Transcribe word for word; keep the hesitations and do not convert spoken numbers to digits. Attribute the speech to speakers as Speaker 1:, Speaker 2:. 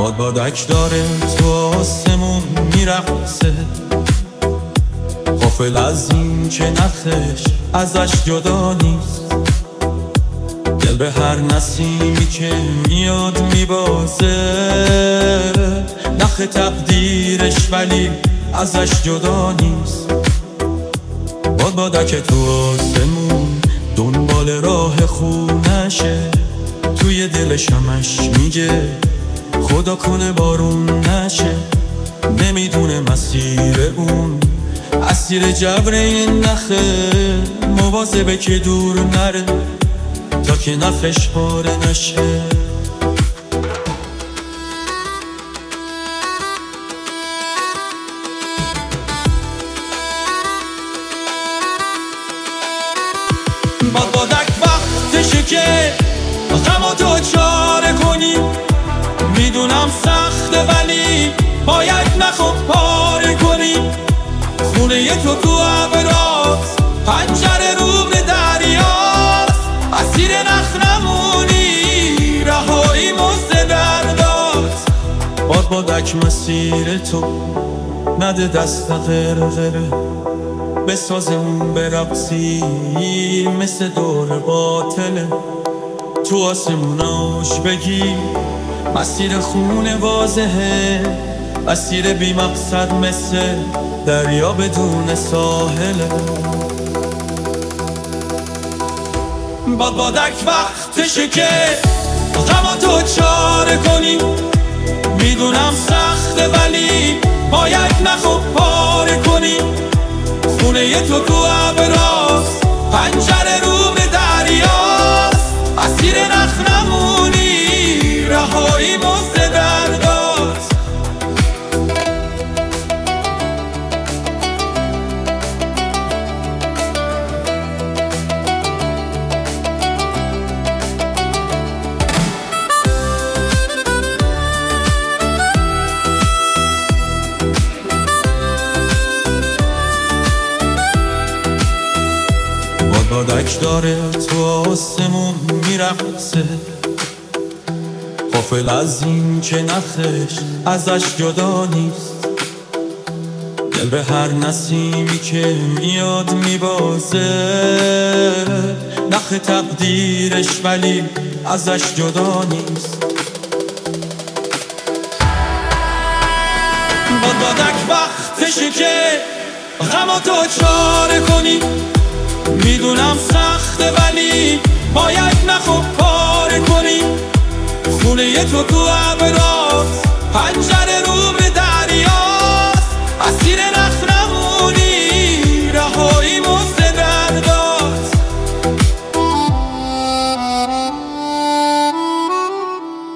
Speaker 1: باد بادک داره تو آسمون میرقصه، غافل از این که نخش ازش جدا نیست. دل به هر نسیمی که میاد میبازه، نخ تقدیرش ولی ازش جدا نیست. باد بادک تو آسمون دنبال راه خونشه، توی دلش همش میگه خدا کنه بارون نشه. نمیدونه مسیر اون اسیر جبر این نخه، مواظبه که دور نره تا که نخش پاره نشه. باد بادک وقتشه که غمو تو چاره کنی. میدونم سخته ولی باید نخو پاره کنی. خونه تو تو ابراست، پنجره رو به دریاست. اسیر نخ نمونی، رهایی مزد درداست. باد بادک مسیر تو نده دست غرغره، بسازمون برقصی مثل دور باطله. تو آسموناش بگی مسیر خونه واضحه، مسیر بی مقصد مثل دریا بدون ساحله. باد بادک وقتشه که غمو تو چاره کنی. میدونم سخته ولی باید نخو پاره کنی. خونه تو تو ابراست، پنجره رو به دریاست. اسیر نخ نمونی، رهایی مزد درداست. باد بادک داره تو آسمون میرقصه، غافل از این که نخش ازش جدا نیست. دل به هر نسیمی که میاد میبازه، نخ تقدیرش ولی ازش جدا نیست. باد بادک وقتشه که غمو تو چاره کنی. میدونم سخته ولی باید نخو پاره کنی. خونه تو تو ابراست، پنجره